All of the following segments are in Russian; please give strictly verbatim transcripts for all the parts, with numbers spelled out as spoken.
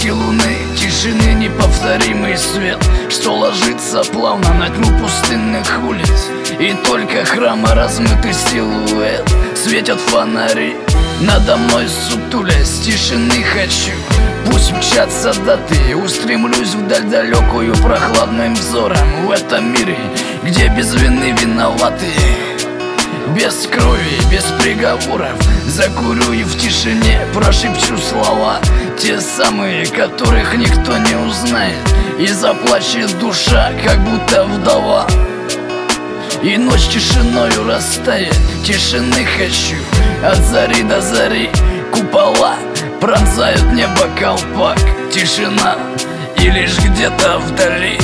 отблески луны, тишины неповторимый свет, что ложится плавно на тьму пустынных улиц. И только храма размытый силуэт светят фонари надо мной сутулясь. Тишины хочу, пусть мчатся даты, устремлюсь вдаль далекую прохладным взором. В этом мире, где без вины виноваты, без крови, без приговоров, закурю и в тишине прошепчу слова, те самые, которых никто не узнает, и заплачет душа, как будто вдова. И ночь тишиною растает, тишины хочу, от зари до зари. Купола пронзают небо колпак, тишина, и лишь где-то вдали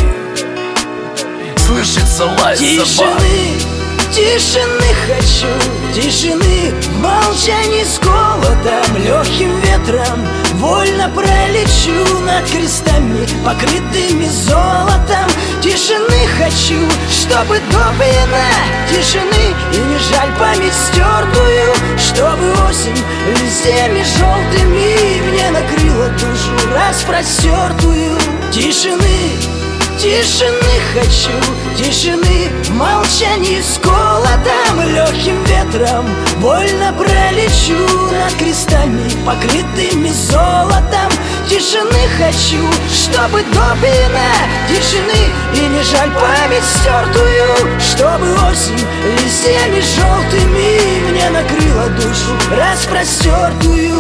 слышится лай собак. Тишины хочу, тишины в молчании с голодом, легким ветром вольно пролечу над крестами, покрытыми золотом. Тишины хочу, чтобы допьяна тишины, и не жаль память стертую, чтобы осень листьями желтыми мне накрыла душу распростертую. Тишины, тишины хочу, тишины в молчании с голодом, легким ветром вольно пролечу над крестами, покрытыми золотом. Тишины хочу, чтобы допьяна тишины, и не жаль память стертую, чтобы осень листьями желтыми мне накрыла душу распростертую.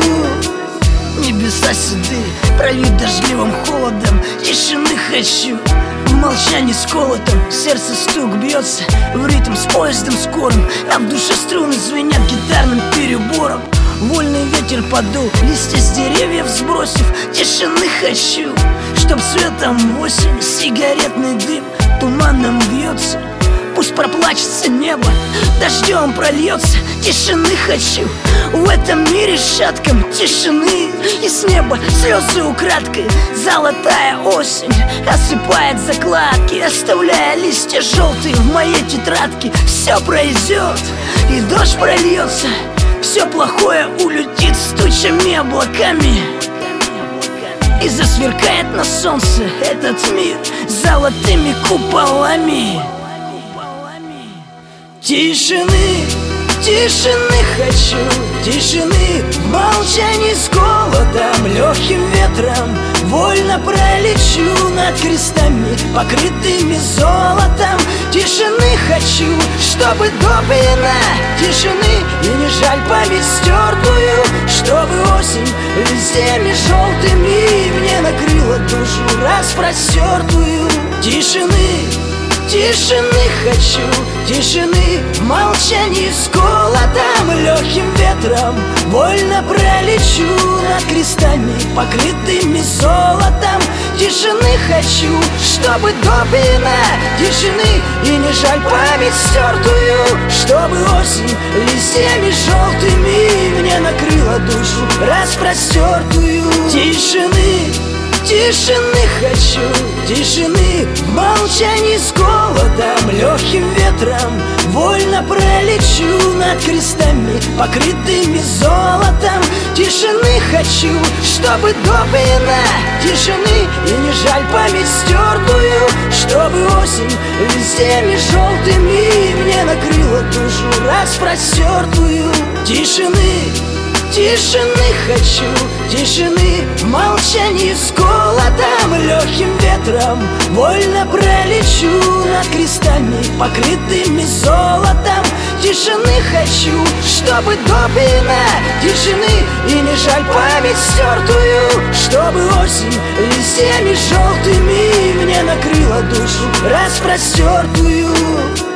Небеса седые, прольют дождливым холодом, тишины хочу, в молчании с колотом. Сердце стук бьется в ритм с поездом скорым, а в душе струны звенят гитарным перебором. Вольный ветер подул, листья с деревьев сбросив. Тишины хочу, чтоб светом осень сигаретный дым туманом вьется. Пусть проплачется небо, дождем прольется. Тишины хочу, в этом мире шатком тишины, и с неба слезы украдкой. Золотая осень осыпает закладки, оставляя листья желтые в моей тетрадке. Все пройдет, и дождь прольется, все плохое улетит с тучами облаками, и засверкает на солнце этот мир золотыми куполами. Тишины, тишины хочу, тишины в молчании с голодом, легким ветром вольно пролечу над крестами, покрытыми золотом. Тишины хочу, чтобы допьяна тишины, и не жаль память стертую, чтобы осень листьями желтыми мне накрыла душу распростертую. Тишины, тишины хочу, тишины в молчании с голодом, легким ветром вольно пролечу над крестами, покрытыми золотом. Тишины хочу, чтобы допьяна тишины, и не жаль память стертую, чтобы осень листьями желтыми мне накрыла душу распростертую. Тишины, тишины хочу, тишины в молчании с голодом, легким ветром вольно пролечу над крестами, покрытыми золотом. Тишины хочу, чтобы допьяна тишины, и не жаль память стертую, чтобы осень листьями желтыми мне накрыла душу распростертую. Тишины, тишины хочу, тишины в молчании с голодом, легким ветром вольно пролечу над крестами, покрытыми золотом. Тишины хочу, чтобы допьяна тишины, и не жаль память стертую, чтобы осень листьями желтыми мне накрыла душу распростертую.